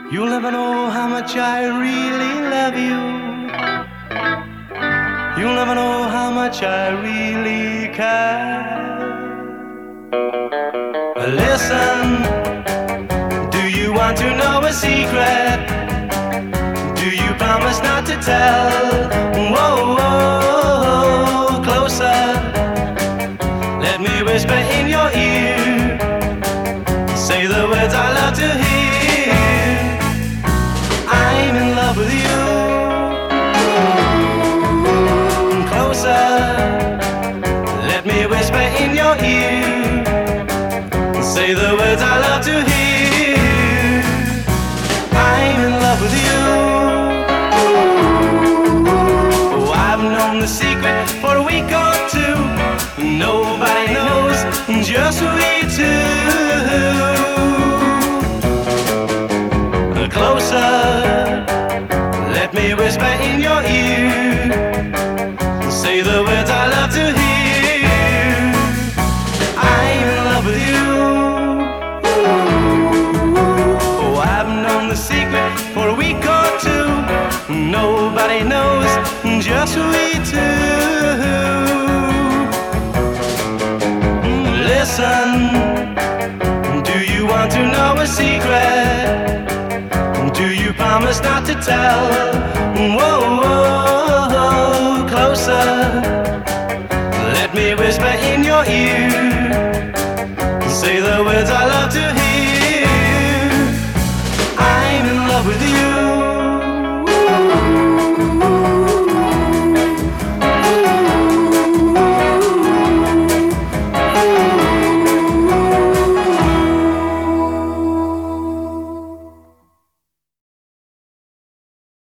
You'll never know how much I really love you. You'll never know how much I really care. Listen, do you want to know a secret? Do you promise not to tell? Whoa, whoa, closer. Let me whisper in your ear. Say the words I love to hear. I'm in love with you. Closer. Let me whisper in your ear. Say the words I love to hear. I'm in love with you. Oh, I've known the secret for a week or two. Nobody knows, just we two. Closer, let me whisper in your ear. Say the words I love to hear. I'm in love with you. Oh, I've known the secret for a week or two. Nobody knows, just we two. Listen, do you want to know a secret? Do you promise not to tell? Whoa, whoa, closer. Let me whisper in your ear. Say the words I love to